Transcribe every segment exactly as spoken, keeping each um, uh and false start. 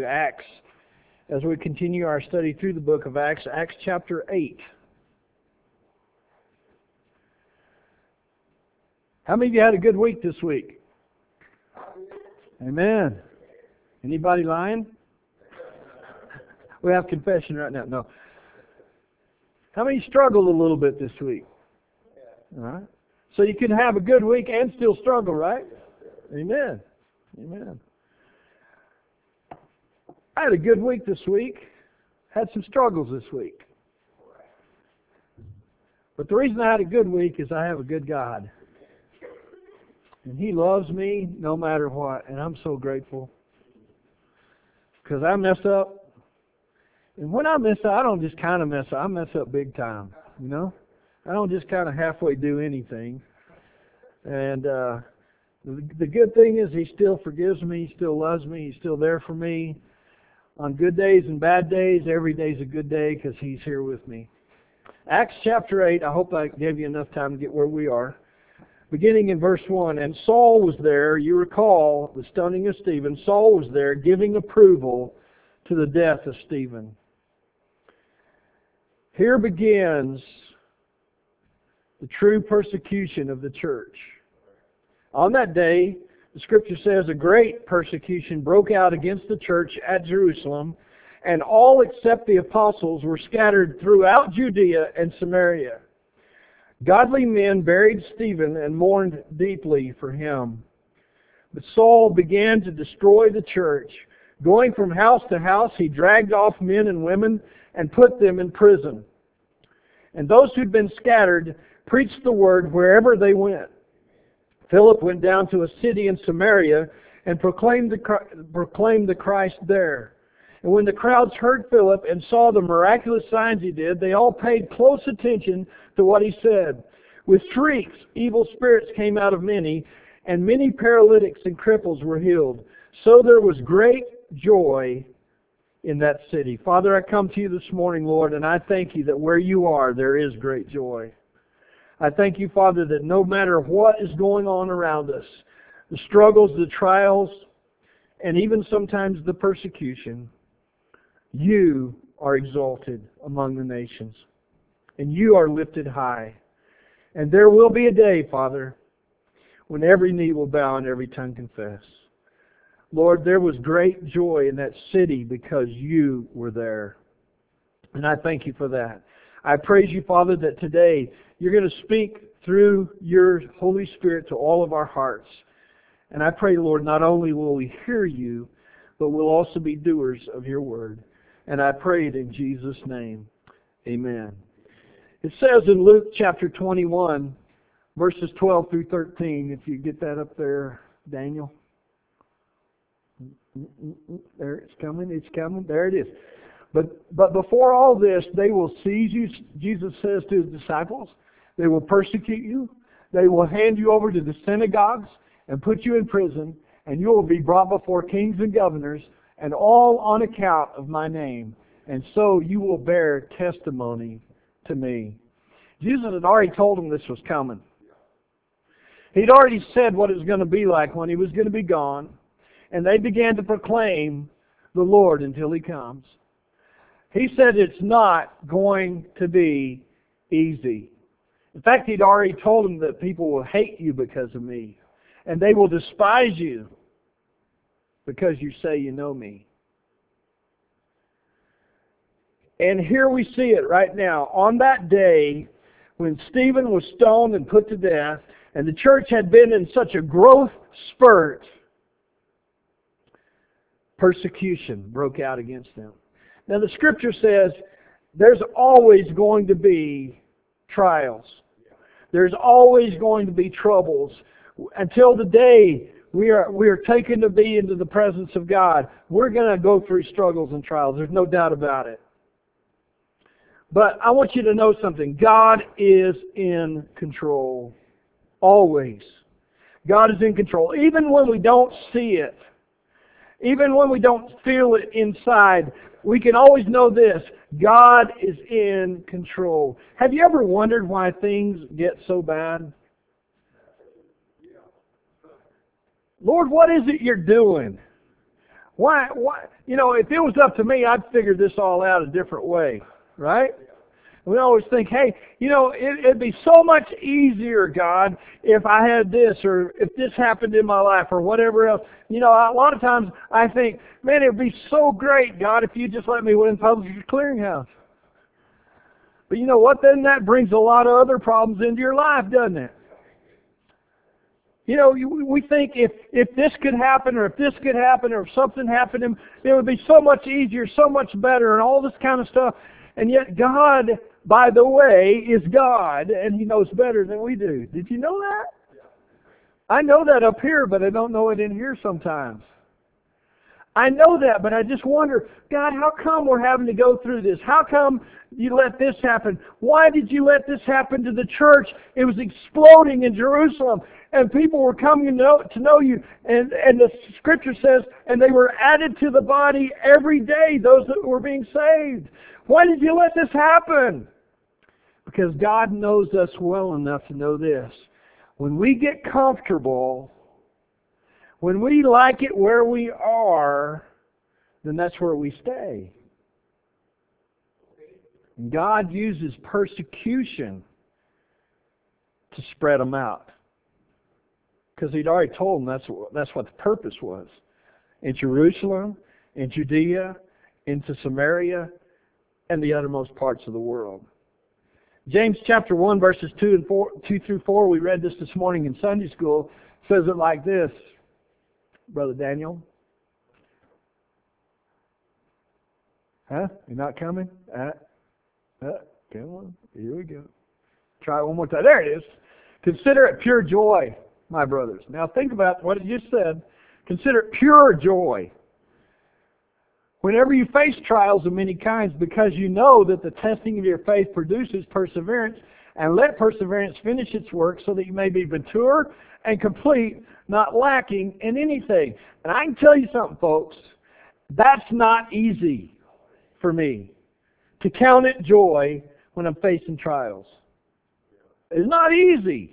Acts as we continue our study through the book of Acts, Acts chapter eight. How many of you had a good week this week? Amen. Anybody lying? We have confession right now. No. How many struggled a little bit this week? All right. So you can have a good week and still struggle, right? Amen. Amen. I had a good week this week. Had some struggles this week. But the reason I had a good week is I have a good God. And He loves me no matter what. And I'm so grateful. Because I mess up. And when I mess up, I don't just kind of mess up. I mess up big time. You know? I don't just kind of halfway do anything. And uh, the, the good thing is He still forgives me. He still loves me. He's still there for me. On good days and bad days, every day's a good day because He's here with me. Acts chapter eight, I hope I gave you enough time to get where we are. Beginning in verse one, and Saul was there, you recall the stoning of Stephen. Saul was there giving approval to the death of Stephen. Here begins the true persecution of the church. On that day, the Scripture says a great persecution broke out against the church at Jerusalem, and all except the apostles were scattered throughout Judea and Samaria. Godly men buried Stephen and mourned deeply for him. But Saul began to destroy the church. Going from house to house, he dragged off men and women and put them in prison. And those who'd been scattered preached the word wherever they went. Philip went down to a city in Samaria and proclaimed the, proclaimed the Christ there. And when the crowds heard Philip and saw the miraculous signs he did, they all paid close attention to what he said. With shrieks, evil spirits came out of many, and many paralytics and cripples were healed. So there was great joy in that city. Father, I come to you this morning, Lord, and I thank you that where you are, there is great joy. I thank you, Father, that no matter what is going on around us, the struggles, the trials, and even sometimes the persecution, you are exalted among the nations, and you are lifted high. And there will be a day, Father, when every knee will bow and every tongue confess. Lord, there was great joy in that city because you were there. And I thank you for that. I praise you, Father, that today you're going to speak through your Holy Spirit to all of our hearts. And I pray, Lord, not only will we hear you, but we'll also be doers of your word. And I pray it in Jesus' name. Amen. It says in Luke chapter twenty-one, verses twelve through thirteen, if you get that up there, Daniel. There, it's coming, it's coming. There it is. But but before all this, they will seize you, Jesus says to His disciples. They will persecute you. They will hand you over to the synagogues and put you in prison, and you will be brought before kings and governors, and all on account of my name. And so you will bear testimony to me. Jesus had already told them this was coming. He'd already said what it was going to be like when He was going to be gone. And they began to proclaim the Lord until He comes. He said it's not going to be easy. In fact, He'd already told them that people will hate you because of me. And they will despise you because you say you know me. And here we see it right now. On that day, when Stephen was stoned and put to death, and the church had been in such a growth spurt, persecution broke out against them. Now the Scripture says there's always going to be trials. There's always going to be troubles. Until the day we are we are taken to be into the presence of God, we're going to go through struggles and trials. There's no doubt about it. But I want you to know something. God is in control. Always. God is in control. Even when we don't see it, even when we don't feel it inside, we can always know this. God is in control. Have you ever wondered why things get so bad? Lord, what is it you're doing? Why, why? You know, if it was up to me, I'd figure this all out a different way, right? We always think, hey, you know, it, it'd be so much easier, God, if I had this or if this happened in my life or whatever else. You know, a lot of times I think, man, it would be so great, God, if you just let me win Publishers Clearinghouse. But you know what? Then that brings a lot of other problems into your life, doesn't it? You know, we think if, if this could happen or if this could happen or if something happened, it would be so much easier, so much better and all this kind of stuff. And yet God, by the way, is God, and He knows better than we do. Did you know that? I know that up here, but I don't know it in here sometimes. I know that, but I just wonder, God, how come we're having to go through this? How come you let this happen? Why did you let this happen to the church? It was exploding in Jerusalem, and people were coming to know, to know you. And, and the Scripture says, and they were added to the body every day, those that were being saved. Why did you let this happen? Because God knows us well enough to know this. When we get comfortable, when we like it where we are, then that's where we stay. And God uses persecution to spread them out. Because He'd already told them that's, that's what the purpose was. In Jerusalem, in Judea, into Samaria, and the uttermost parts of the world. James chapter one, verses two and four, two through four, we read this this morning in Sunday school, says it like this. Brother Daniel? Huh? You're not coming? Uh, uh, come on. Here we go. Try it one more time. There it is. Consider it pure joy, my brothers. Now think about what it just said. Consider it pure joy whenever you face trials of many kinds, because you know that the testing of your faith produces perseverance, and let perseverance finish its work so that you may be mature and complete, not lacking in anything. And I can tell you something, folks, that's not easy for me, to count it joy when I'm facing trials. It's not easy.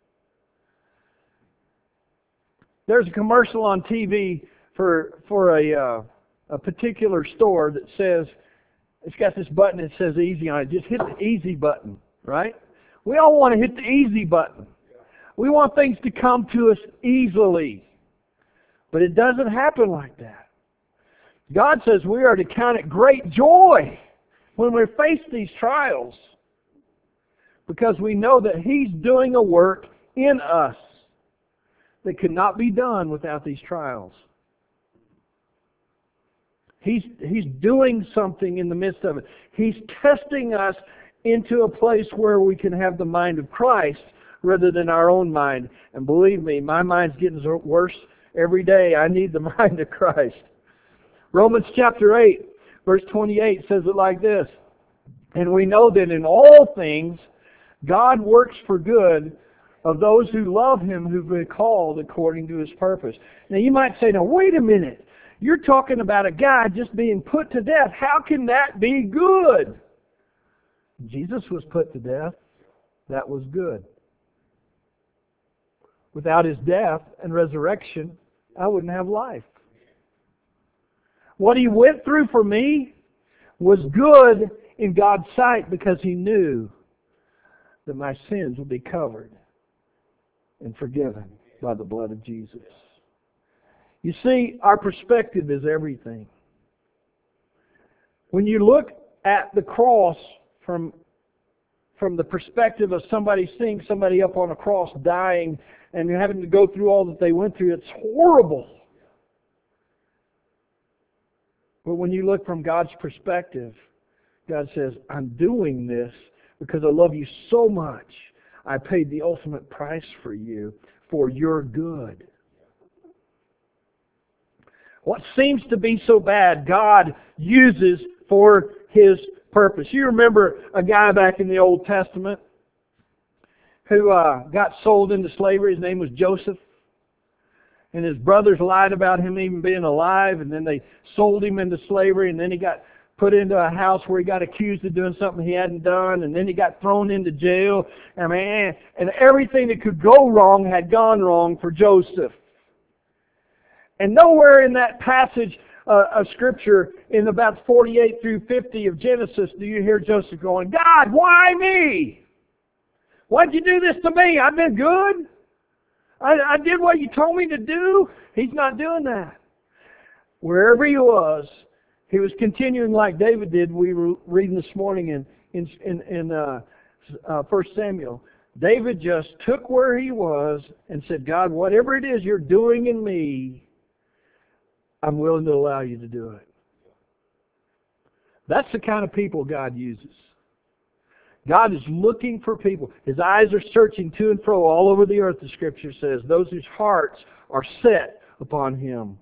There's a commercial on T V for for a uh, a particular store that says, it's got this button that says easy on it. Just hit the easy button, right? We all want to hit the easy button. We want things to come to us easily. But it doesn't happen like that. God says we are to count it great joy when we face these trials, because we know that He's doing a work in us that could not be done without these trials. He's, he's doing something in the midst of it. He's testing us into a place where we can have the mind of Christ rather than our own mind. And believe me, my mind's getting worse every day. I need the mind of Christ. Romans chapter eight, verse twenty-eight says it like this. And we know that in all things, God works for good of those who love Him, who've been called according to His purpose. Now you might say, now wait a minute. You're talking about a guy just being put to death. How can that be good? Jesus was put to death. That was good. Without His death and resurrection, I wouldn't have life. What He went through for me was good in God's sight, because He knew that my sins would be covered and forgiven by the blood of Jesus. You see, our perspective is everything. When you look at the cross from, from the perspective of somebody seeing somebody up on a cross dying and having to go through all that they went through, it's horrible. But when you look from God's perspective, God says, I'm doing this because I love you so much. I paid the ultimate price for you, for your good. What seems to be so bad, God uses for His purpose. You remember a guy back in the Old Testament who uh, got sold into slavery. His name was Joseph. And his brothers lied about him even being alive, and then they sold him into slavery, and then he got put into a house where he got accused of doing something he hadn't done, and then he got thrown into jail. I mean, and everything that could go wrong had gone wrong for Joseph. And nowhere in that passage a, a scripture in about forty-eight through fifty of Genesis do you hear Joseph going, God, why me? Why'd you do this to me? I've been good. I, I did what you told me to do. He's not doing that. Wherever he was, he was continuing like David did. We were reading this morning in in in, in uh, uh, First Samuel. David just took where he was and said, God, whatever it is you're doing in me, I'm willing to allow you to do it. That's the kind of people God uses. God is looking for people. His eyes are searching to and fro all over the earth, the Scripture says, those whose hearts are set upon Him.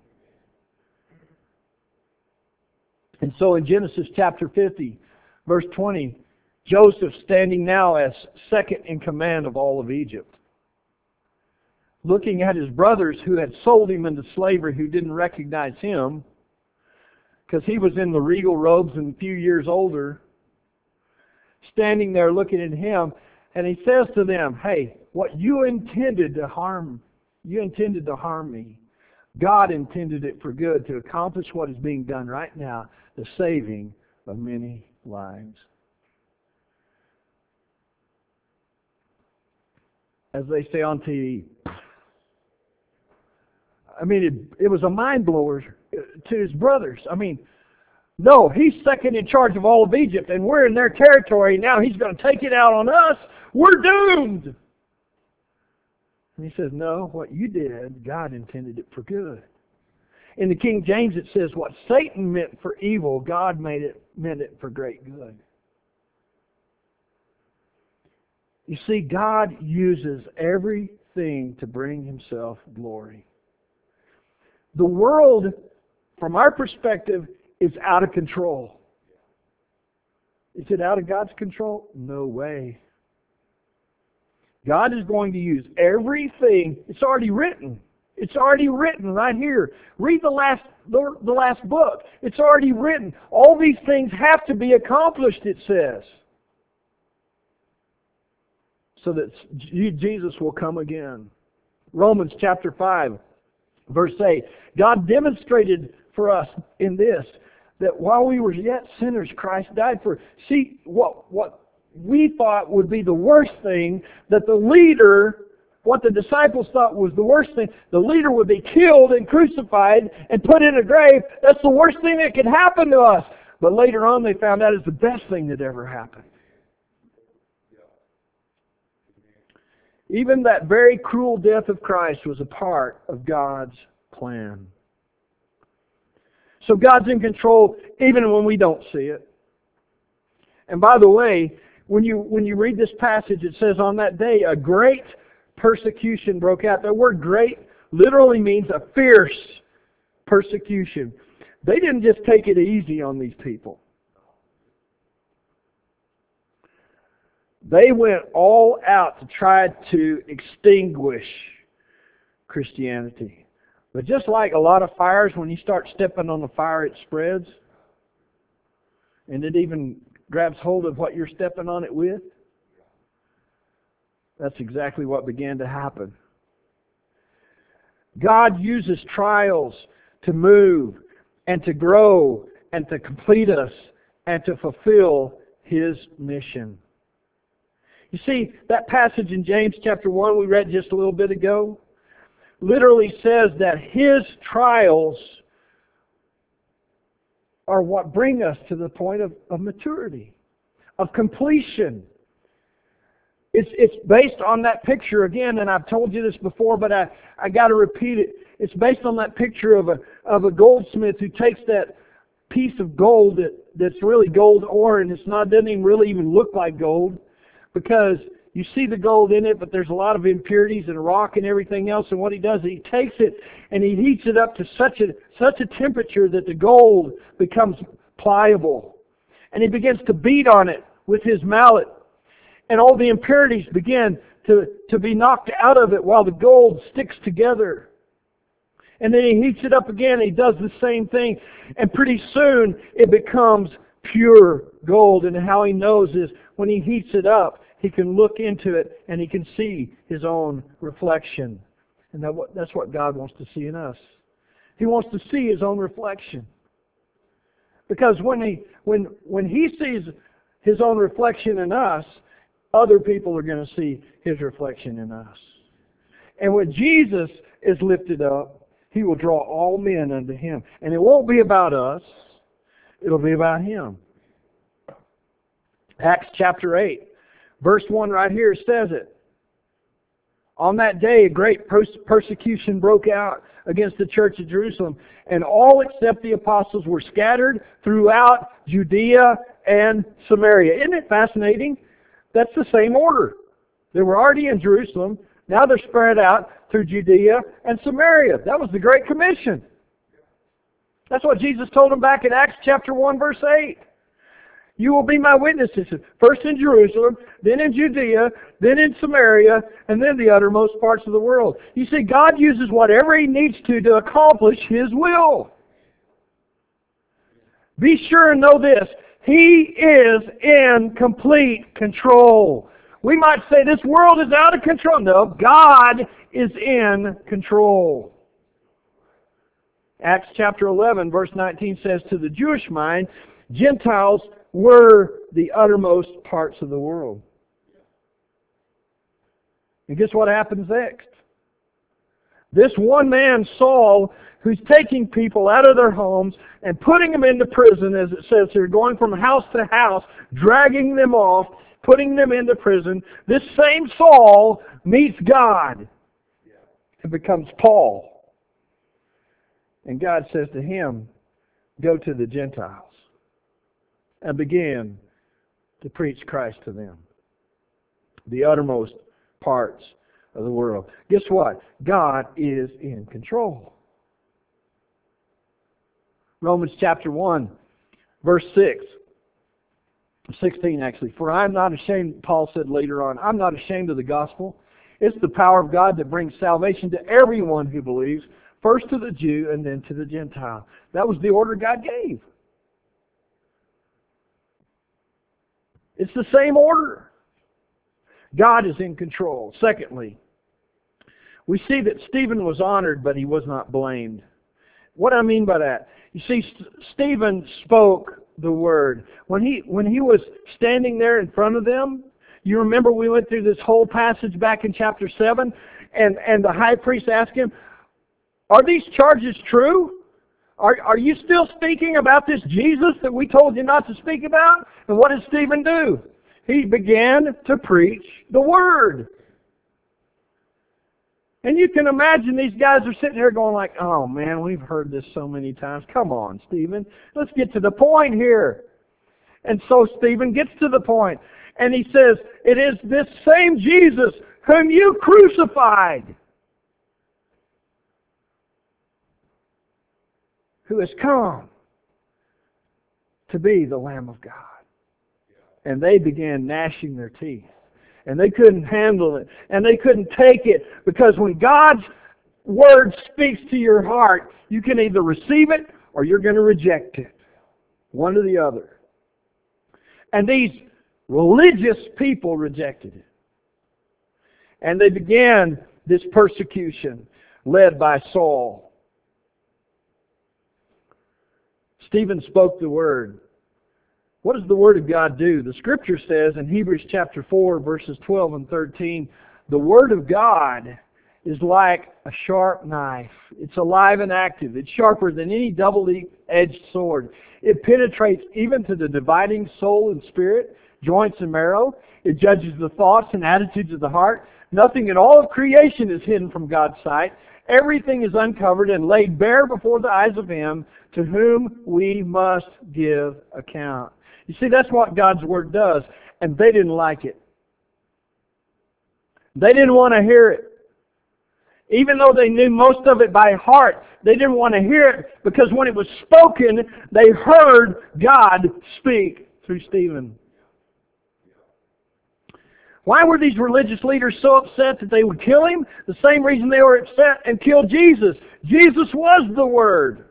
And so in Genesis chapter fifty, verse twenty, Joseph standing now as second in command of all of Egypt, looking at his brothers who had sold him into slavery, who didn't recognize him, because he was in the regal robes and a few years older, standing there looking at him, and he says to them, hey, what you intended to harm, you intended to harm me. God intended it for good to accomplish what is being done right now, the saving of many lives. As they say on T V, I mean, it, it was a mind blower to his brothers. I mean, no, he's second in charge of all of Egypt, and we're in their territory. Now he's going to take it out on us. We're doomed. And he says, no, what you did, God intended it for good. In the King James it says, what Satan meant for evil, God made it meant it for great good. You see, God uses everything to bring Himself glory. The world, from our perspective, is out of control. Is it out of God's control? No way. God is going to use everything. It's already written. It's already written right here. Read the last the, the last book. It's already written. All these things have to be accomplished, it says, so that Jesus will come again. Romans chapter five, verse eight. God demonstrated for us in this, that while we were yet sinners, Christ died for. See, what what we thought would be the worst thing, that the leader, what the disciples thought was the worst thing, the leader would be killed and crucified and put in a grave. That's the worst thing that could happen to us. But later on they found out it's the best thing that ever happened. Even that very cruel death of Christ was a part of God's plan. So God's in control even when we don't see it. And by the way, when you when you read this passage, it says on that day a great persecution broke out. That word great literally means a fierce persecution. They didn't just take it easy on these people. They went all out to try to extinguish Christianity. But just like a lot of fires, when you start stepping on the fire, it spreads. And it even grabs hold of what you're stepping on it with. That's exactly what began to happen. God uses trials to move and to grow and to complete us and to fulfill His mission. You see, that passage in James chapter one we read just a little bit ago literally says that His trials are what bring us to the point of, of maturity, of completion. It's, it's based on that picture again, and I've told you this before, but I, I got to repeat it. It's based on that picture of a of a goldsmith who takes that piece of gold that, that's really gold ore, and it's not doesn't even really even look like gold, because you see the gold in it, but there's a lot of impurities and rock and everything else. And what he does is he takes it and he heats it up to such a such a temperature that the gold becomes pliable. And he begins to beat on it with his mallet. And all the impurities begin to, to be knocked out of it while the gold sticks together. And then he heats it up again and he does the same thing. And pretty soon it becomes pure gold. And how he knows is when he heats it up, he can look into it and he can see his own reflection. And that's what God wants to see in us. He wants to see His own reflection. Because when he when when he sees his own reflection in us, other people are going to see his reflection in us. And when Jesus is lifted up, he will draw all men unto him. And it won't be about us. It'll be about him. Acts chapter eight, verse one right here says it. On that day, a great pers- persecution broke out against the church of Jerusalem, and all except the apostles were scattered throughout Judea and Samaria. Isn't it fascinating? That's the same order. They were already in Jerusalem. Now they're spread out through Judea and Samaria. That was the Great Commission. That's what Jesus told them back in Acts chapter one, verse eight. You will be my witnesses, first in Jerusalem, then in Judea, then in Samaria, and then the uttermost parts of the world. You see, God uses whatever He needs to to accomplish His will. Be sure and know this. He is in complete control. We might say this world is out of control. No, God is in control. Acts chapter eleven, verse nineteen says, to the Jewish mind, Gentiles were the uttermost parts of the world. And guess what happens next? This one man, Saul, who's taking people out of their homes and putting them into prison, as it says here, going from house to house, dragging them off, putting them into prison. This same Saul meets God and becomes Paul. And God says to him, go to the Gentiles and begin to preach Christ to them. The uttermost parts of the world. Guess what? God is in control. Romans chapter one, verse six. sixteen actually. For I am not ashamed, Paul said later on, I'm not ashamed of the gospel. It's the power of God that brings salvation to everyone who believes, first to the Jew and then to the Gentile. That was the order God gave. It's the same order. God is in control. Secondly, we see that Stephen was honored, but he was not blamed. What do I mean by that? You see, St- Stephen spoke the word. When he when he was standing there in front of them, you remember we went through this whole passage back in chapter seven, and, and the high priest asked him, are these charges true? Are, are you still speaking about this Jesus that we told you not to speak about? And what did Stephen do? He began to preach the Word. And you can imagine these guys are sitting here going like, oh man, we've heard this so many times. Come on, Stephen. Let's get to the point here. And so Stephen gets to the point. And he says, it is this same Jesus whom you crucified, who has come to be the Lamb of God. And they began gnashing their teeth. And they couldn't handle it. And they couldn't take it. Because when God's Word speaks to your heart, you can either receive it or you're going to reject it. One or the other. And these religious people rejected it. And they began this persecution led by Saul. Stephen spoke the Word. What does the Word of God do? The Scripture says in Hebrews chapter four, verses twelve and thirteen, the Word of God is like a sharp knife. It's alive and active. It's sharper than any double-edged sword. It penetrates even to the dividing soul and spirit, joints and marrow. It judges the thoughts and attitudes of the heart. Nothing in all of creation is hidden from God's sight. Everything is uncovered and laid bare before the eyes of Him to whom we must give account. You see, that's what God's Word does, and they didn't like it. They didn't want to hear it. Even though they knew most of it by heart, they didn't want to hear it because when it was spoken, they heard God speak through Stephen. Why were these religious leaders so upset that they would kill him? The same reason they were upset and killed Jesus. Jesus was the Word.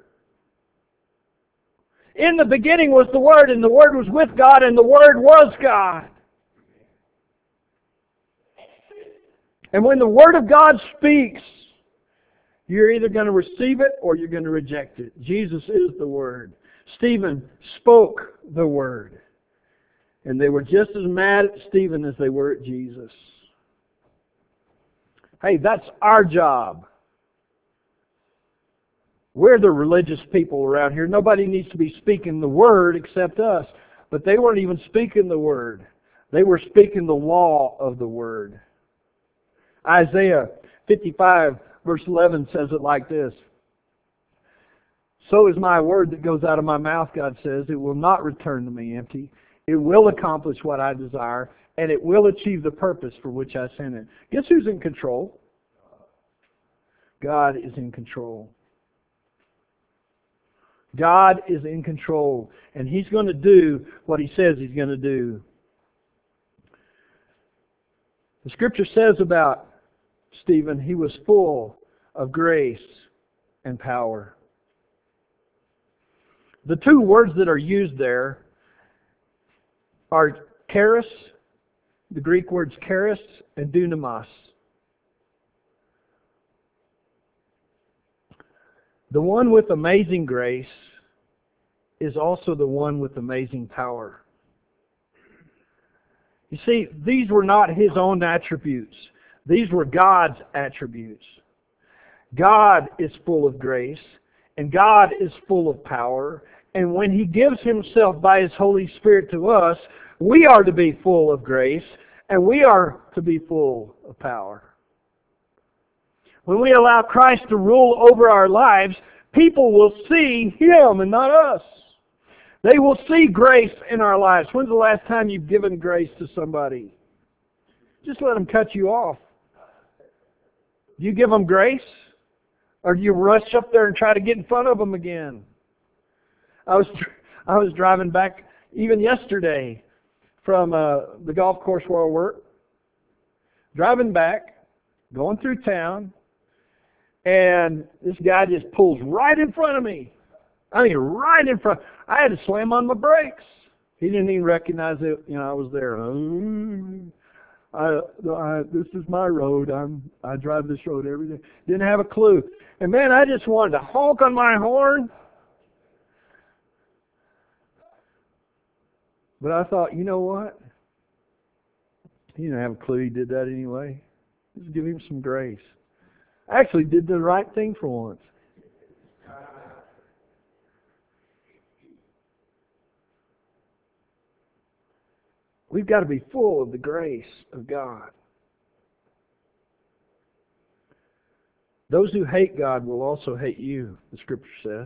In the beginning was the Word, and the Word was with God, and the Word was God. And when the Word of God speaks, you're either going to receive it or you're going to reject it. Jesus is the Word. Stephen spoke the word. And they were just as mad at Stephen as they were at Jesus. Hey, that's our job. We're the religious people around here. Nobody needs to be speaking the word except us. But they weren't even speaking the word. They were speaking the law of the word. Isaiah fifty-five verse eleven says it like this. So is my word that goes out of my mouth, God says. It will not return to me empty. It will accomplish what I desire, and it will achieve the purpose for which I sent it. Guess who's in control? God is in control. God is in control, and He's going to do what He says He's going to do. The Scripture says about Stephen, he was full of grace and power. The two words that are used there are charis, the Greek words charis, and dunamis. The one with amazing grace is also the one with amazing power. You see, these were not his own attributes. These were God's attributes. God is full of grace, and God is full of power. And when He gives Himself by His Holy Spirit to us, we are to be full of grace, and we are to be full of power. When we allow Christ to rule over our lives, people will see Him and not us. They will see grace in our lives. When's the last time you've given grace to somebody? Just let them cut you off. Do you give them grace? Or do you rush up there and try to get in front of them again? I was I was driving back even yesterday from uh, the golf course where I work. Driving back, going through town, and this guy just pulls right in front of me. I mean, right in front. I had to slam on my brakes. He didn't even recognize it. You know, I was there. I, I, this is my road. I'm, I drive this road every day. Didn't have a clue. And man, I just wanted to honk on my horn. But I thought, you know what? He didn't have a clue he did that anyway. Just give him some grace. I actually did the right thing for once. We've got to be full of the grace of God. Those who hate God will also hate you, the Scripture says.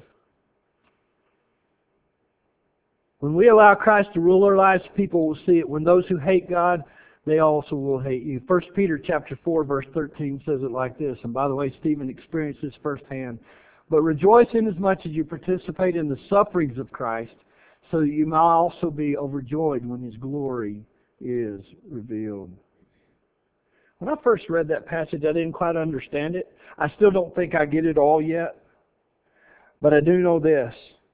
When we allow Christ to rule our lives, people will see it. When those who hate God, they also will hate you. First Peter chapter four, verse thirteen says it like this. And by the way, Stephen experienced this firsthand. But rejoice inasmuch as you participate in the sufferings of Christ, so that you may also be overjoyed when His glory is revealed. When I first read that passage, I didn't quite understand it. I still don't think I get it all yet. But I do know this.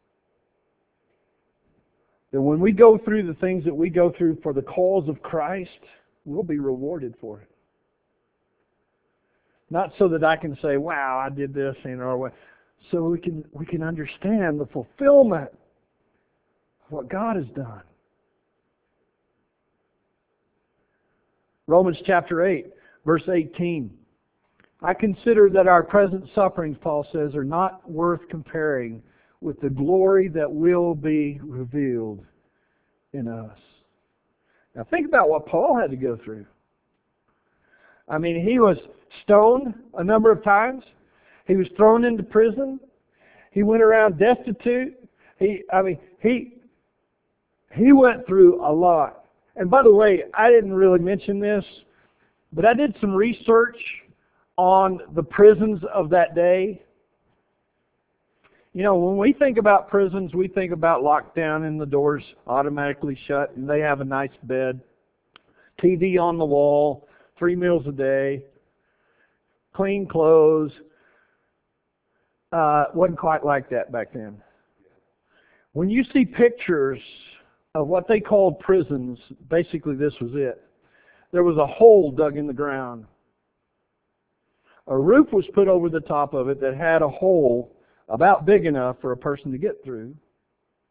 That when we go through the things that we go through for the cause of Christ, we'll be rewarded for it. Not so that I can say, wow, I did this, you know, so we can we can understand the fulfillment what God has done. Romans chapter eight, verse eighteen. I consider that our present sufferings, Paul says, are not worth comparing with the glory that will be revealed in us. Now think about what Paul had to go through. I mean, he was stoned a number of times. He was thrown into prison. He went around destitute. He, I mean, he... He went through a lot. And by the way, I didn't really mention this, but I did some research on the prisons of that day. You know, when we think about prisons, we think about locked down and the doors automatically shut, and they have a nice bed, T V on the wall, three meals a day, clean clothes. Uh, wasn't quite like that back then. When you see pictures of what they called prisons, basically this was it. There was a hole dug in the ground. A roof was put over the top of it that had a hole about big enough for a person to get through.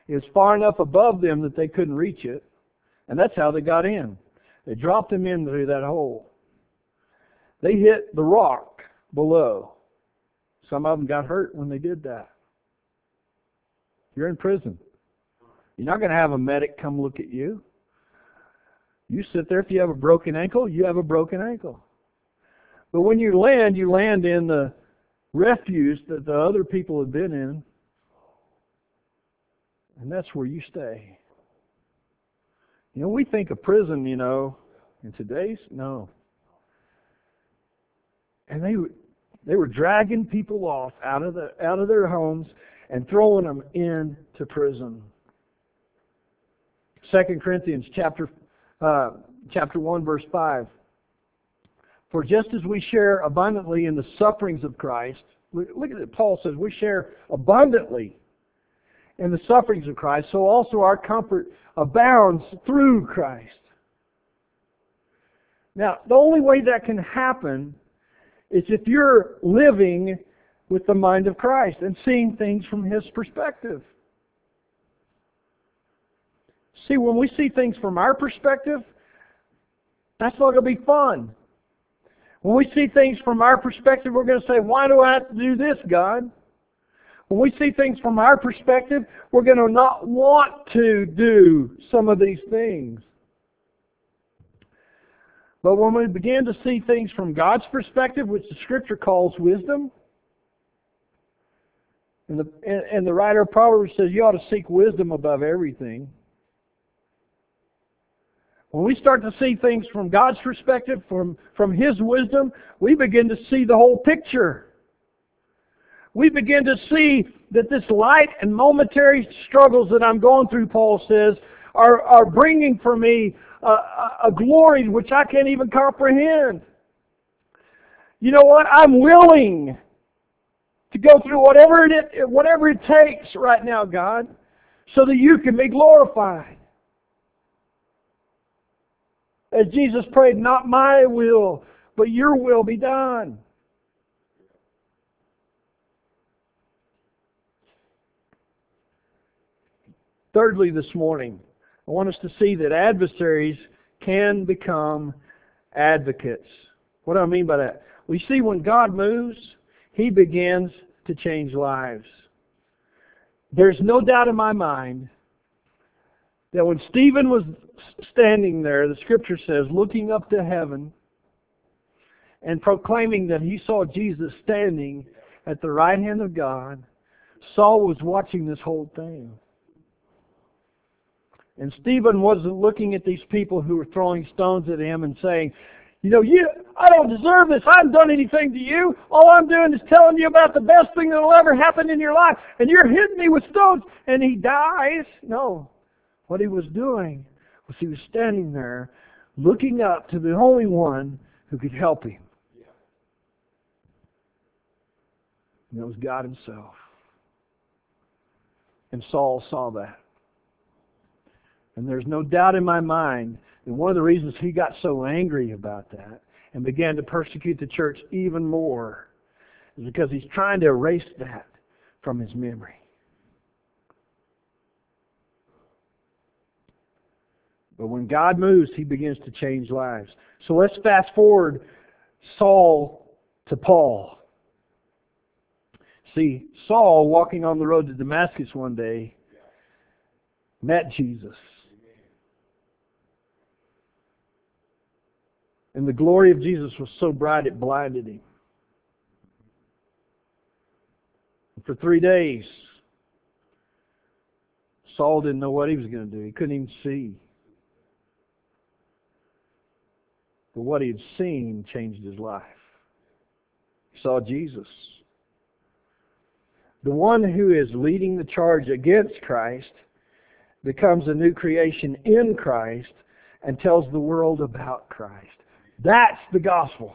It was far enough above them that they couldn't reach it. And that's how they got in. They dropped them in through that hole. They hit the rock below. Some of them got hurt when they did that. You're in prison. You're not going to have a medic come look at you. You sit there. If you have a broken ankle, you have a broken ankle. But when you land, you land in the refuge that the other people have been in. And that's where you stay. You know, we think of prison, you know, in today's, no. And they they were dragging people off out of the out of their homes and throwing them into prison. Second Corinthians chapter uh, chapter one verse five. For just as we share abundantly in the sufferings of Christ, look at it. Paul says we share abundantly in the sufferings of Christ, so also our comfort abounds through Christ. Now, the only way that can happen is if you're living with the mind of Christ and seeing things from His perspective. See, when we see things from our perspective, that's not going to be fun. When we see things from our perspective, we're going to say, why do I have to do this, God? When we see things from our perspective, we're going to not want to do some of these things. But when we begin to see things from God's perspective, which the Scripture calls wisdom, and the, and, and the writer of Proverbs says you ought to seek wisdom above everything. When we start to see things from God's perspective, from, from His wisdom, we begin to see the whole picture. We begin to see that this light and momentary struggles that I'm going through, Paul says, are, are bringing for me a, a, a glory which I can't even comprehend. You know what? I'm willing to go through whatever it, whatever it takes right now, God, so that You can be glorified. As Jesus prayed, not my will, but Your will be done. Thirdly, this morning, I want us to see that adversaries can become advocates. What do I mean by that? We see when God moves, He begins to change lives. There's no doubt in my mind that when Stephen was standing there, the Scripture says, looking up to heaven and proclaiming that he saw Jesus standing at the right hand of God, Saul was watching this whole thing. And Stephen wasn't looking at these people who were throwing stones at him and saying, you know, you, I don't deserve this. I haven't done anything to you. All I'm doing is telling you about the best thing that will ever happen in your life. And you're hitting me with stones. And he dies. No. What he was doing was he was standing there looking up to the only one who could help him. And it was God Himself. And Saul saw that. And there's no doubt in my mind that one of the reasons he got so angry about that and began to persecute the church even more is because he's trying to erase that from his memory. But when God moves, He begins to change lives. So let's fast forward Saul to Paul. See, Saul, walking on the road to Damascus one day, met Jesus. And the glory of Jesus was so bright it blinded him. And for three days, Saul didn't know what he was going to do. He couldn't even see. But what he had seen changed his life. He saw Jesus. The one who is leading the charge against Christ becomes a new creation in Christ and tells the world about Christ. That's the gospel.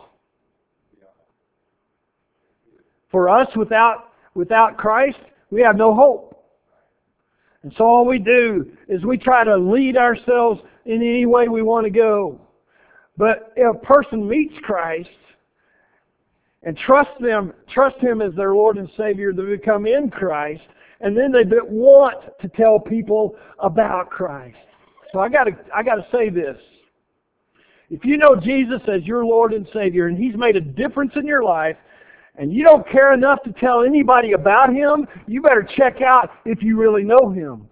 For us, without, without Christ, we have no hope. And so all we do is we try to lead ourselves in any way we want to go. But if a person meets Christ and trusts them, trust Him as their Lord and Savior, they become in Christ, and then they want to tell people about Christ. So I got to I got to say this. If you know Jesus as your Lord and Savior, and He's made a difference in your life, and you don't care enough to tell anybody about Him, you better check out if you really know Him.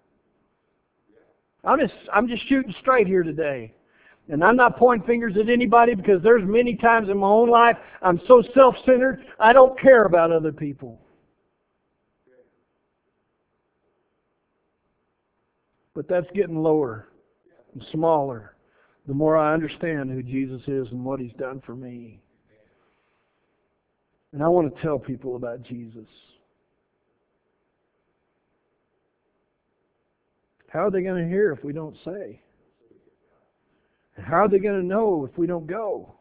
I'm just I'm just shooting straight here today. And I'm not pointing fingers at anybody, because there's many times in my own life I'm so self-centered, I don't care about other people. But that's getting lower and smaller the more I understand who Jesus is and what He's done for me. And I want to tell people about Jesus. How are they going to hear if we don't say? How are they going to know if we don't go?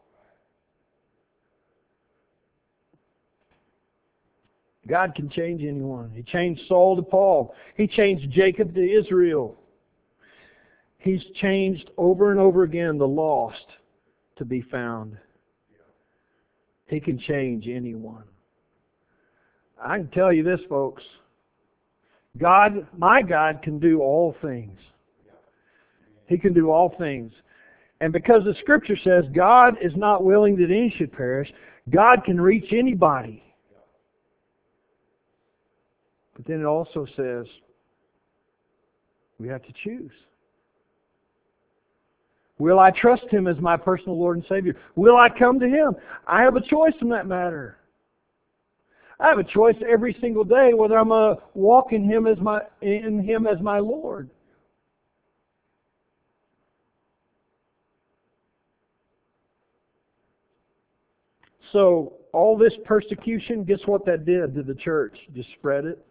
God can change anyone. He changed Saul to Paul. He changed Jacob to Israel. He's changed over and over again the lost to be found. He can change anyone. I can tell you this, folks. God, my God, can do all things. He can do all things. And because the Scripture says God is not willing that any should perish, God can reach anybody. But then it also says we have to choose. Will I trust Him as my personal Lord and Savior? Will I come to Him? I have a choice in that matter. I have a choice every single day whether I'm going to walk in Him as my in Him as my Lord. So all this persecution, guess what that did to the church? Just spread it.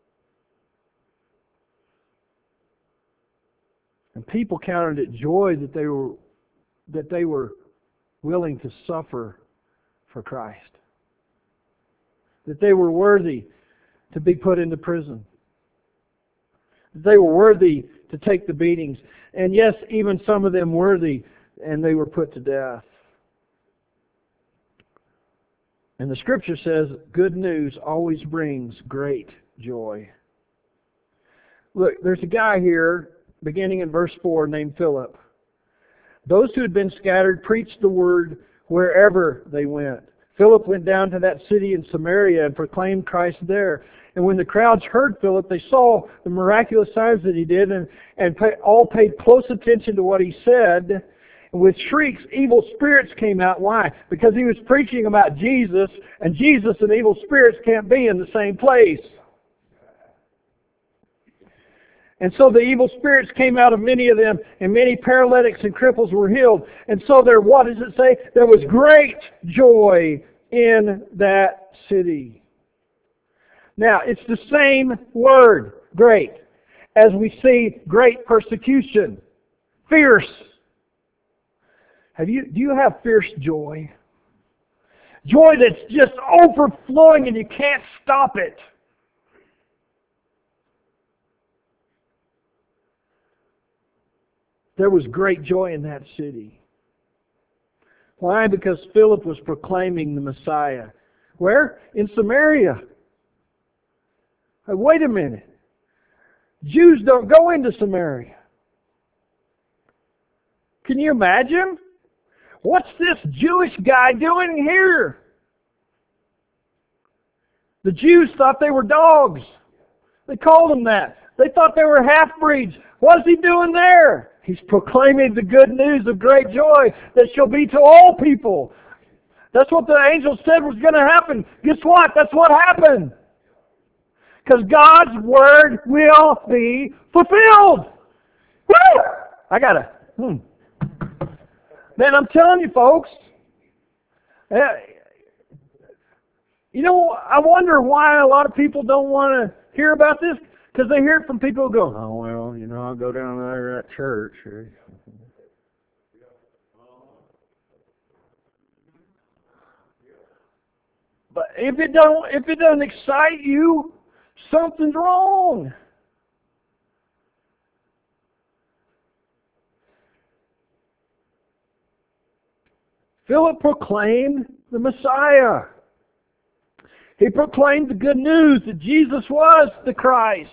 And people counted it joy that they were that they were willing to suffer for Christ. That they were worthy to be put into prison. That they were worthy to take the beatings. And yes, even some of them worthy, and they were put to death. And the Scripture says, good news always brings great joy. Look, there's a guy here, beginning in verse four, named Philip. Those who had been scattered preached the word wherever they went. Philip went down to that city in Samaria and proclaimed Christ there. And when the crowds heard Philip, they saw the miraculous signs that he did, and, and pay, all paid close attention to what he said. And with shrieks, evil spirits came out. Why? Because he was preaching about Jesus, and Jesus and evil spirits can't be in the same place. And so the evil spirits came out of many of them, and many paralytics and cripples were healed. And so there, what does it say? There was great joy in that city. Now, it's the same word, great, as we see great persecution, fierce. Have you, do you have fierce joy? Joy that's just overflowing and you can't stop it. There was great joy in that city. Why? Because Philip was proclaiming the Messiah. Where? In Samaria. Hey, wait a minute. Jews don't go into Samaria. Can you imagine? What's this Jewish guy doing here? The Jews thought they were dogs. They called them that. They thought they were half-breeds. What's he doing there? He's proclaiming the good news of great joy that shall be to all people. That's what the angel said was going to happen. Guess what? That's what happened. Because God's word will be fulfilled. Woo! I got to... Hmm. Man, I'm telling you, folks. Uh, you know, I wonder why a lot of people don't want to hear about this. Because they hear it from people who go, oh, well, you know, I'll go down there at church. But if it don't, if it doesn't excite you, something's wrong. Philip proclaimed the Messiah. He proclaimed the good news that Jesus was the Christ.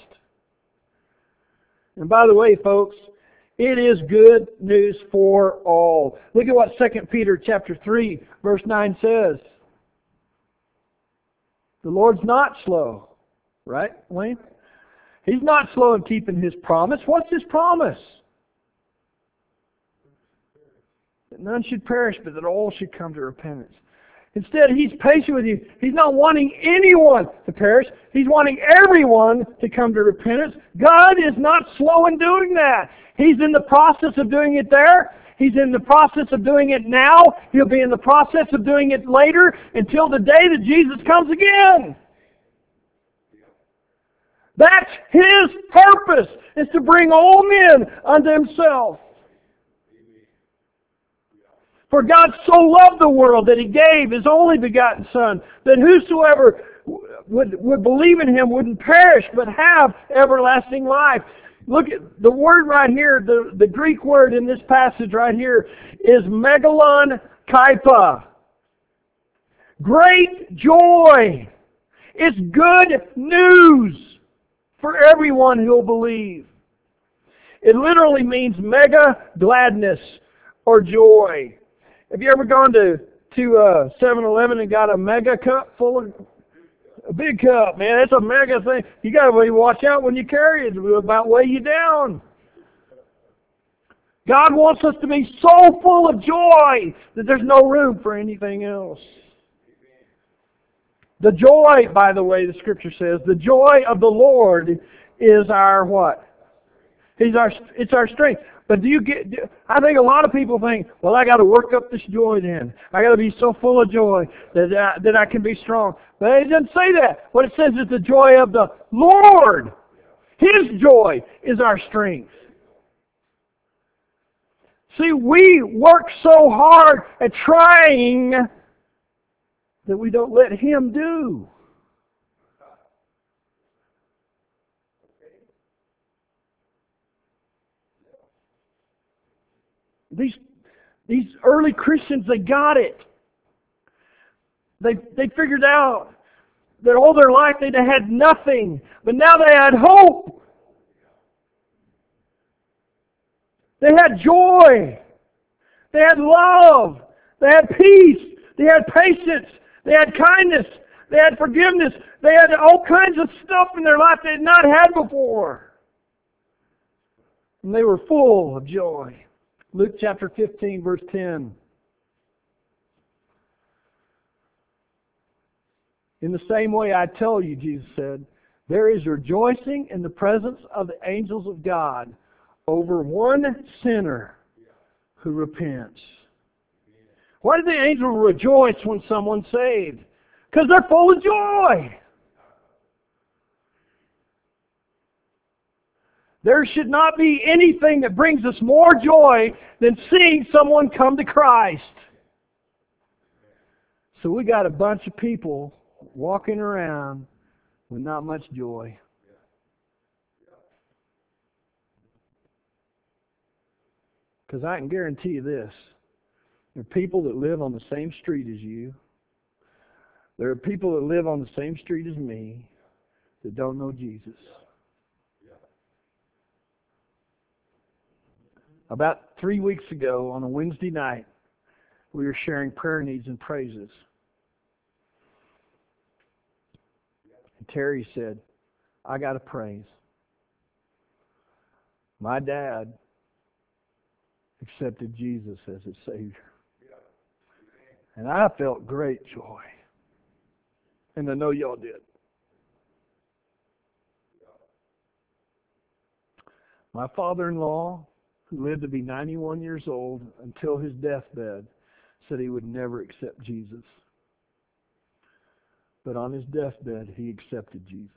And by the way, folks, it is good news for all. Look at what Second Peter chapter three, verse nine says. The Lord's not slow. Right, Wayne? He's not slow in keeping His promise. What's His promise? That none should perish, but that all should come to repentance. Instead, He's patient with you. He's not wanting anyone to perish. He's wanting everyone to come to repentance. God is not slow in doing that. He's in the process of doing it there. He's in the process of doing it now. He'll be in the process of doing it later until the day that Jesus comes again. That's His purpose, is to bring all men unto Himself. For God so loved the world that He gave His only begotten Son, that whosoever would, would believe in Him wouldn't perish, but have everlasting life. Look at the word right here, the, the Greek word in this passage right here is megalon kaipa. Great joy. It's good news for everyone who will believe. It literally means mega gladness or joy. Have you ever gone to to uh, seven eleven and got a mega cup full of a big cup? Man, it's a mega thing. You got to watch out when you carry it; it'll about weigh you down. God wants us to be so full of joy that there's no room for anything else. The joy, by the way, the Scripture says, the joy of the Lord is our what? He's our. It's our strength. But do you get? Do, I think a lot of people think, well, I got to work up this joy. Then I got to be so full of joy that I, that I can be strong. But it doesn't say that. What it says is the joy of the Lord. His joy is our strength. See, we work so hard at trying that we don't let Him do. These, these early Christians, they got it. They, they figured out that all their life they had nothing, but now they had hope. They had joy. They had love. They had peace. They had patience. They had kindness. They had forgiveness. They had all kinds of stuff in their life they had not had before. And they were full of joy. Luke chapter fifteen, verse ten. In the same way I tell you, Jesus said, there is rejoicing in the presence of the angels of God over one sinner who repents. Why do the angels rejoice when someone's saved? Because they're full of joy. There should not be anything that brings us more joy than seeing someone come to Christ. So we got a bunch of people walking around with not much joy. Because I can guarantee you this. There are people that live on the same street as you. There are people that live on the same street as me that don't know Jesus. About three weeks ago, on a Wednesday night, we were sharing prayer needs and praises. And Terry said, I got a praise. My dad accepted Jesus as his Savior. And I felt great joy. And I know y'all did. My father-in-law, who lived to be ninety-one years old until his deathbed, said he would never accept Jesus. But on his deathbed, he accepted Jesus.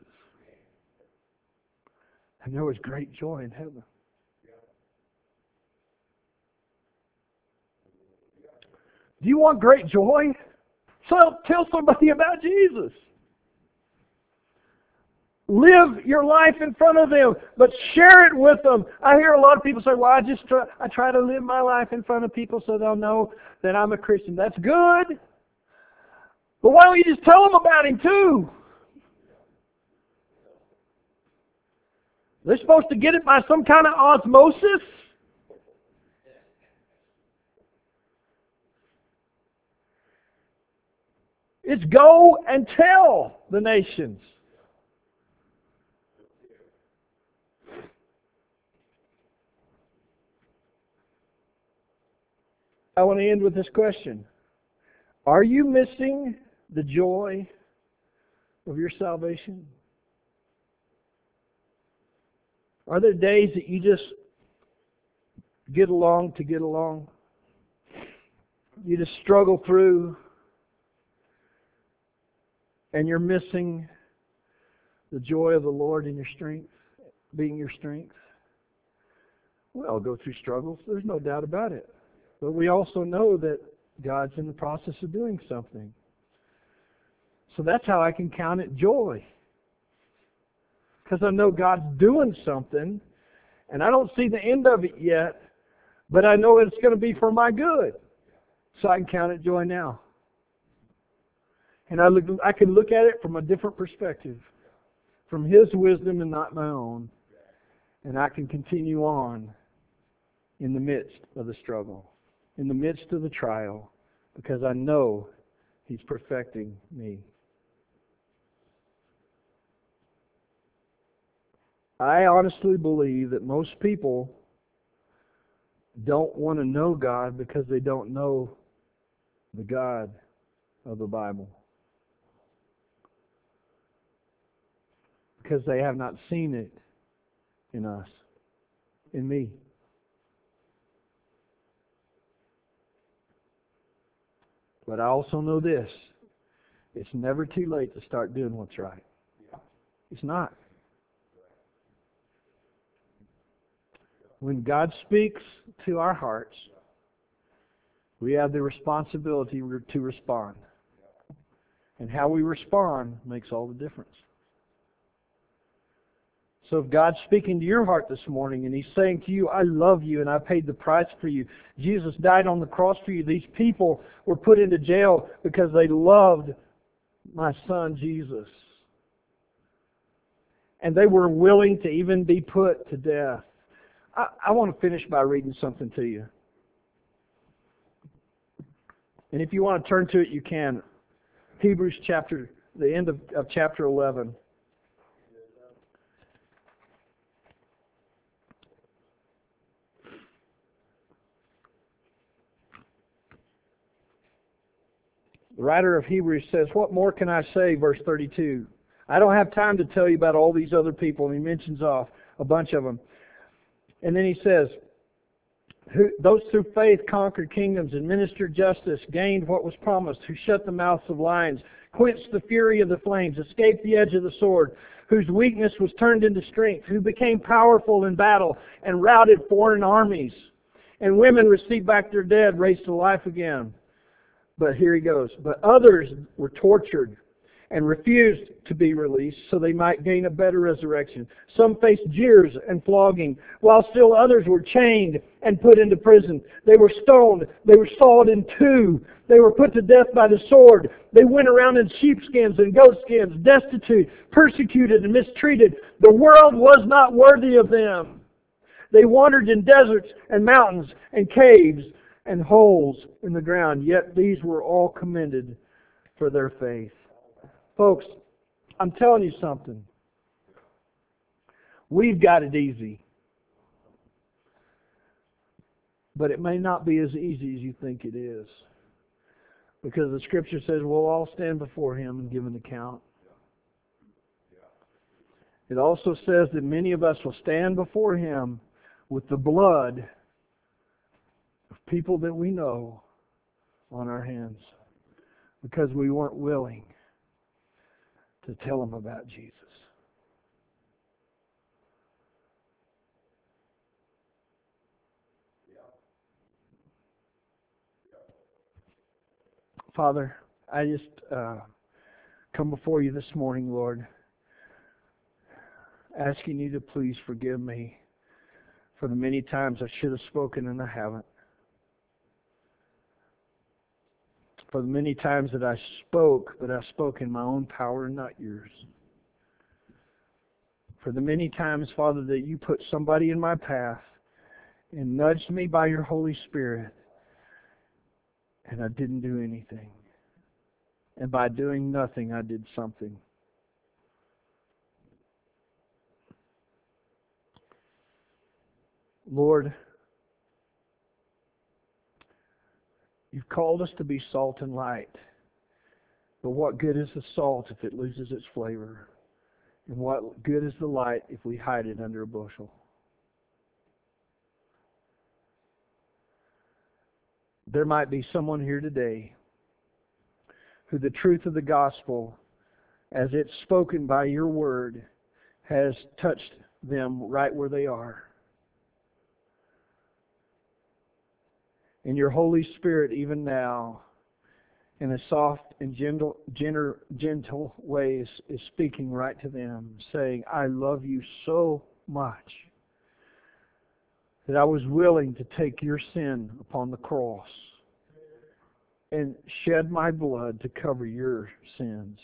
And there was great joy in heaven. Do you want great joy? So tell somebody about Jesus. Live your life in front of them, but share it with them. I hear a lot of people say, well, I just try, I try to live my life in front of people so they'll know that I'm a Christian. That's good. But why don't you just tell them about Him too? They're supposed to get it by some kind of osmosis? It's go and tell the nations. I want to end with this question. Are you missing the joy of your salvation? Are there days that you just get along to get along? You just struggle through and you're missing the joy of the Lord in your strength, being your strength? We all go through struggles. There's no doubt about it. But we also know that God's in the process of doing something. So that's how I can count it joy. Because I know God's doing something, and I don't see the end of it yet, but I know it's going to be for my good. So I can count it joy now. And I look, I can look at it from a different perspective, from His wisdom and not my own. And I can continue on in the midst of the struggle, in the midst of the trial, because I know He's perfecting me. I honestly believe that most people don't want to know God because they don't know the God of the Bible. Because they have not seen it in us, in me. But I also know this. It's never too late to start doing what's right. It's not. When God speaks to our hearts, we have the responsibility to respond. And how we respond makes all the difference. So if God's speaking to your heart this morning and He's saying to you, I love you and I paid the price for you. Jesus died on the cross for you. These people were put into jail because they loved my son Jesus. And they were willing to even be put to death. I, I want to finish by reading something to you. And if you want to turn to it, you can. Hebrews chapter, the end of, of chapter eleven. The writer of Hebrews says, what more can I say? Verse thirty-two. I don't have time to tell you about all these other people. And he mentions off a bunch of them. And then he says, Who, those through faith conquered kingdoms, administered justice, gained what was promised, who shut the mouths of lions, quenched the fury of the flames, escaped the edge of the sword, whose weakness was turned into strength, who became powerful in battle and routed foreign armies. And women received back their dead, raised to life again. But here he goes. But others were tortured and refused to be released so they might gain a better resurrection. Some faced jeers and flogging, while still others were chained and put into prison. They were stoned. They were sawed in two. They were put to death by the sword. They went around in sheepskins and goatskins, destitute, persecuted, and mistreated. The world was not worthy of them. They wandered in deserts and mountains and caves and holes in the ground, yet these were all commended for their faith. Folks, I'm telling you something. We've got it easy. But it may not be as easy as you think it is. Because the Scripture says we'll all stand before Him and give an account. It also says that many of us will stand before Him with the blood of people that we know on our hands. Because we weren't willing to tell them about Jesus. Father, I just uh, come before you this morning, Lord, asking you to please forgive me for the many times I should have spoken and I haven't. For the many times that I spoke, but I spoke in my own power and not yours. For the many times, Father, that you put somebody in my path and nudged me by your Holy Spirit, and I didn't do anything. And by doing nothing, I did something. Lord, you've called us to be salt and light. But what good is the salt if it loses its flavor? And what good is the light if we hide it under a bushel? There might be someone here today who the truth of the gospel, as it's spoken by your word, has touched them right where they are. And your Holy Spirit, even now, in a soft and gentle, gentle, gentle way, is, is speaking right to them, saying, I love you so much that I was willing to take your sin upon the cross and shed my blood to cover your sins.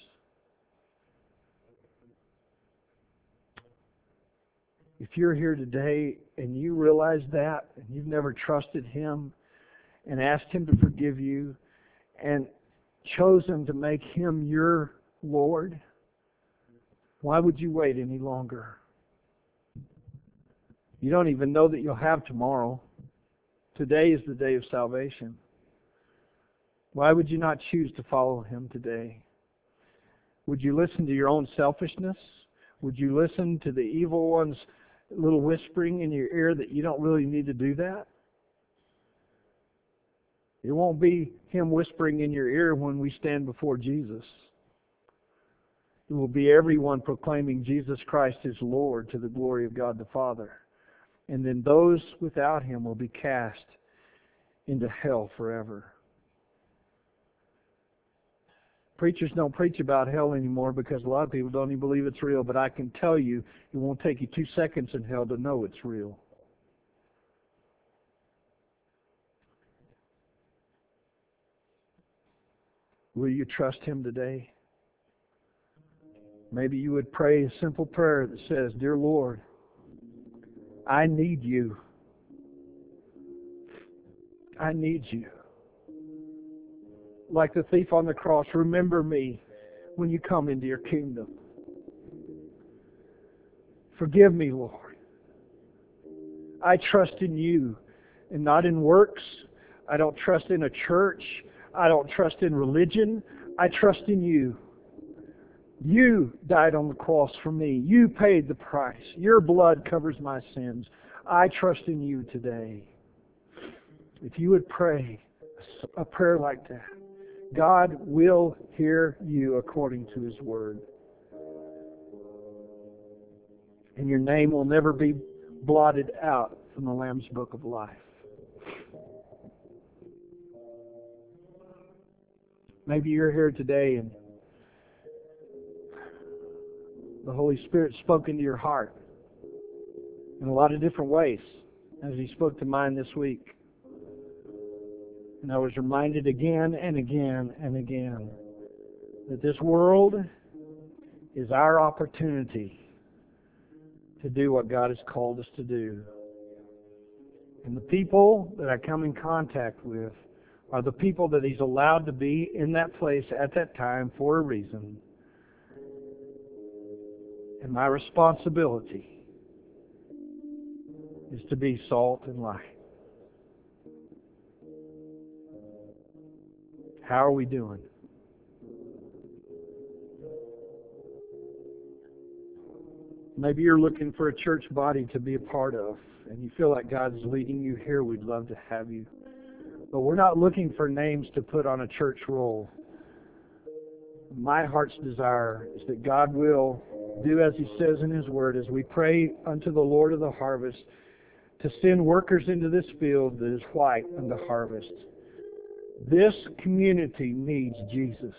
If you're here today and you realize that, and you've never trusted Him and asked Him to forgive you and chosen to make Him your Lord, why would you wait any longer? You don't even know that you'll have tomorrow. Today is the day of salvation. Why would you not choose to follow Him today? Would you listen to your own selfishness? Would you listen to the evil one's little whispering in your ear that you don't really need to do that? It won't be him whispering in your ear when we stand before Jesus. It will be everyone proclaiming Jesus Christ is Lord to the glory of God the Father. And then those without Him will be cast into hell forever. Preachers don't preach about hell anymore because a lot of people don't even believe it's real. But I can tell you, it won't take you two seconds in hell to know it's real. Will you trust Him today? Maybe you would pray a simple prayer that says, Dear Lord, I need you. I need you. Like the thief on the cross, remember me when you come into your kingdom. Forgive me, Lord. I trust in you and not in works. I don't trust in a church. I don't trust in religion. I trust in you. You died on the cross for me. You paid the price. Your blood covers my sins. I trust in you today. If you would pray a prayer like that, God will hear you according to His Word. And your name will never be blotted out from the Lamb's Book of Life. Maybe you're here today and the Holy Spirit spoke into your heart in a lot of different ways, as He spoke to mine this week. And I was reminded again and again and again that this world is our opportunity to do what God has called us to do. And the people that I come in contact with are the people that He's allowed to be in that place at that time for a reason. And my responsibility is to be salt and light. How are we doing? Maybe you're looking for a church body to be a part of, and you feel like God's leading you here. We'd love to have you. But we're not looking for names to put on a church roll. My heart's desire is that God will do as He says in His Word, as we pray unto the Lord of the harvest to send workers into this field that is white unto harvest. This community needs Jesus.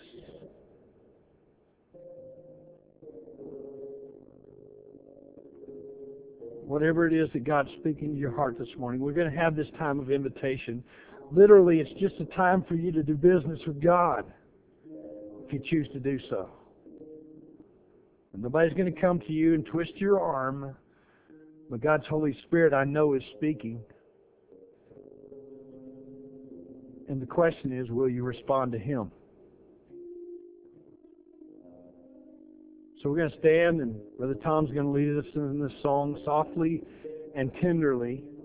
Whatever it is that God's speaking to your heart this morning, we're going to have this time of invitation. Literally, it's just a time for you to do business with God, if you choose to do so. And nobody's going to come to you and twist your arm, but God's Holy Spirit, I know, is speaking. And the question is, will you respond to Him? So we're going to stand, and Brother Tom's going to lead us in this song softly and tenderly.